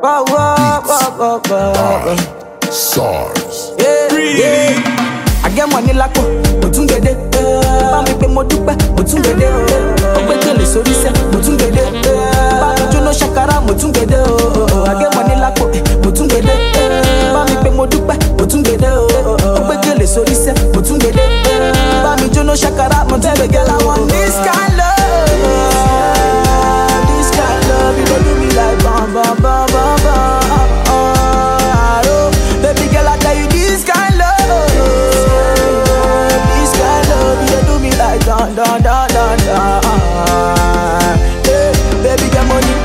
Whoa, whoa, whoa, whoa. SARS. Yeah. I get money like mo tún gèdè. Bá mi pé mo dúpẹ́, mo tún gèdè. Ó gbé gèlè sórí iṣẹ́, mo tún gèdè. Bá mi jóná ṣàkàrà, mo tún gèdè. I get money like mo tún gèdè. Bá mi pé mo dúpẹ́, mo tún gèdè. Ó gbé gèlè sórí iṣẹ́, mo tún gèdè. Bá mi jóná ṣàkàrà, mo tún gèdè. Girl, I want this kind love. This kind love, you don't do me like bam, bam, bam, bam, bam. Baby girl, I tell you this kind love. This kind love, you don't do me like dun, dun, dun, dun, dun. Hey, baby, get money.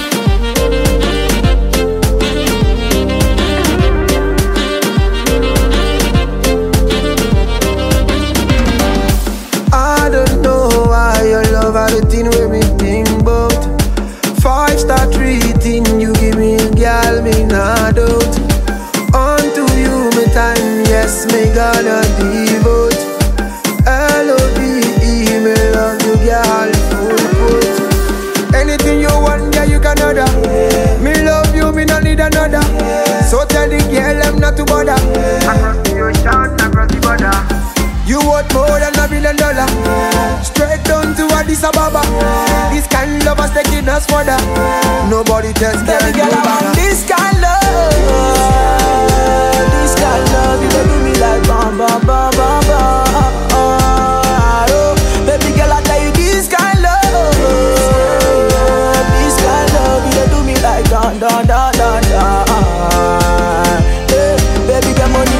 I don't know why your love had a thing with me think about 5-star treating, you give me a girl, me not out. Unto you, me time, yes, me gonna devote. L-O-V-E, me love you, girl, full put. Anything you want, yeah, you can order. Me love you, me no need another. So tell the girl, I'm not to bother. Across the ocean, across the border. You want more than $1 billion. Straight down to Addis Ababa. This kind of love is taking us further. Nobody tells Baby girl, I want this kind love. This kind love, you don't do me like bam, bam, bam, bam, bam. Baby girl, I tell you this kind love. This kind love, you don't do me like dun, dun, dun, dun, dun. Hey, baby, get money.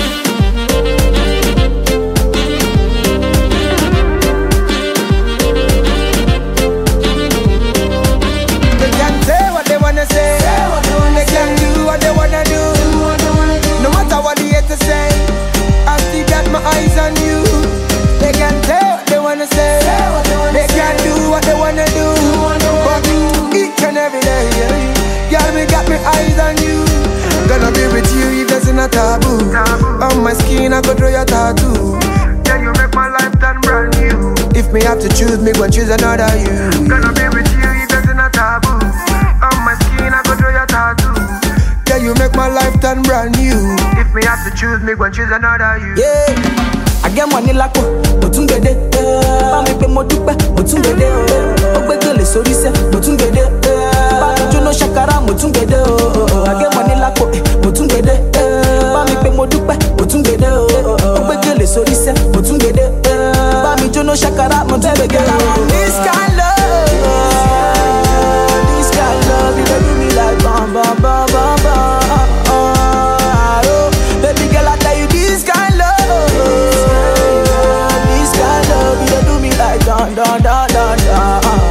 They can do what they wanna do. No matter what they hate to say, I still got my eyes on you. They can say what they wanna say. They can do what they wanna do. But each and every day, girl, me got my eyes on you. Gonna be with you if there's not taboo. On my skin I could draw your tattoo. Yeah, you make my life turn brand new. If me have to choose, me go choose another you. Gonna be with you if there's not taboo. On my skin I could draw your tattoo. Yeah, you make my life turn brand new. If me have to choose, me go choose another you. Yeah, I get money like mo tún gèdè. Bá mi pé mo dúpẹ́, mo tún gèdè. Ó gbé gèlè sórí iṣẹ́, mo tún gèdè. Bá mi jóná ṣàkàrà, mo tún gèdè. I get money like mo tún gèdè. Bá mi pé mo dúpẹ́, mo tún gèdè. Ó gbé gèlè sórí iṣẹ́, mo tún gèdè. Bá mi jóná ṣàkàrà, mo tún gèdè. Girl, I want this kind love. This kind love, you don't do me like bam, bam, bam, bam, bam. Baby girl, I tell you this kind love. This kind love, you don't do me like dun, dun, dun, dun, dun.